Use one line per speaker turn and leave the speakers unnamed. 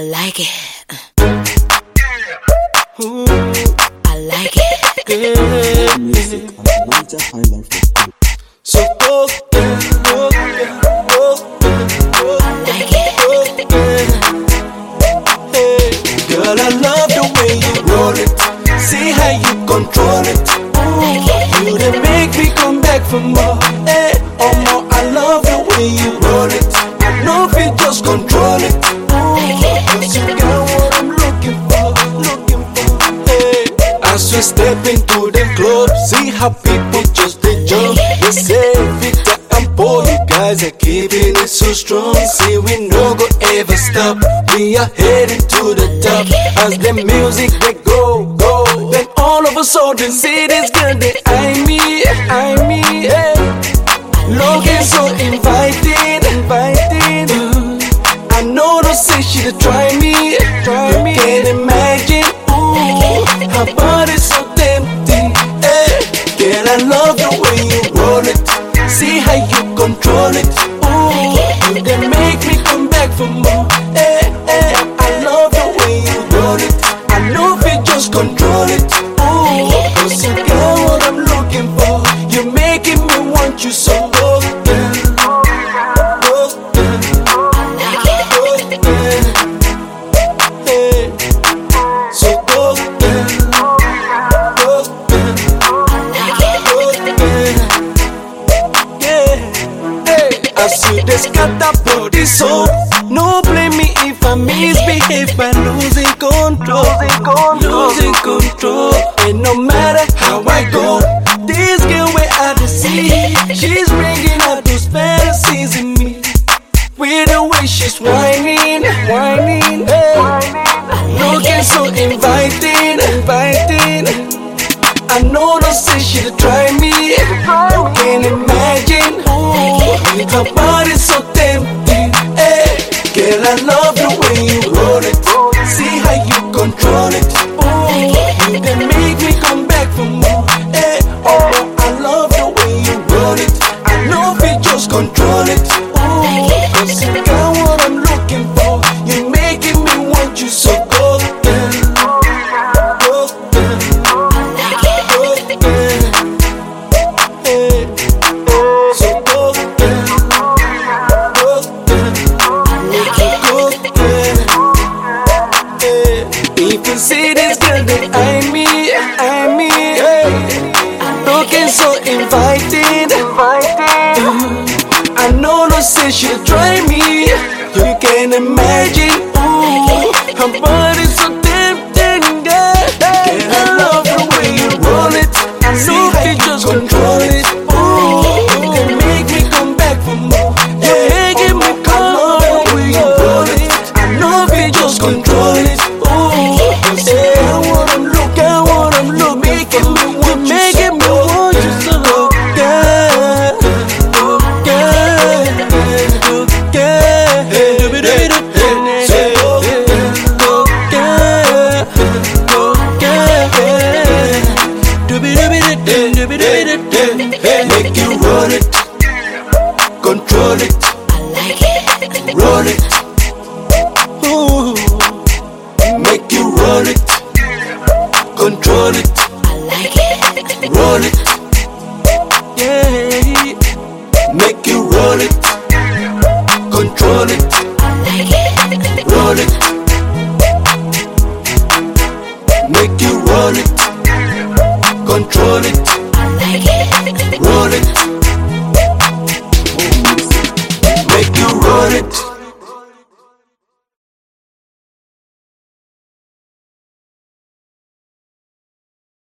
I like it. Ooh, I like it.
Music at NigerHighlife.com.
So go,
I like it.
girl, I love the way you roll it. See how you control it. You done make me come back for more. Oh more, I love the way you roll it. I know if you just control it. Cause you got what I'm looking for. As we step into the club, see how people just they jump. They say Victor and Paul, you guys are keeping it so strong. See, we no go ever stop. We are heading to the top. As the music they go. Then all of a sudden, see this girl they eye me, hey. Looking so inviting. I know they say she dey try me. Can't imagine, ooh, her body's so tempting, hey. Girl, I love the way you roll it. See how you control it, ooh. You can make me come back for more, hey. I love the way you roll it. I know if you just control it, ooh. Cause you got what I'm looking for. You're making me want you so. As you scatter body so, no blame me if I misbehave by losing control. And no matter how I go, this girl where I see, she's bringing out those fantasies in me. With the way she's whining, hey. Looking so inviting. I know they say she'll try me. You can't imagine, ooh, her body's so tempting, hey. Girl, I love the way you roll it. See how you control it, ooh. You can make me come back for more, hey. Oh, I love the way you roll it. I know if you just control it, ooh. Cause you got what I'm looking for. You're making me want you so good, girl. If you see this girl, they eye me, hey. Looking so inviting. I know no say she'll try me. You can imagine, ooh, her body's so tempting, girl. I love the way you roll it. I know if you just control it, ooh, you can make me come back for more. You're making me come the way you roll it. I know if you just control it, ooh. What I'm looking, making me want you so, girl. Make you roll it, control it,
I like it.
roll it, ooh. Make you roll it, control it.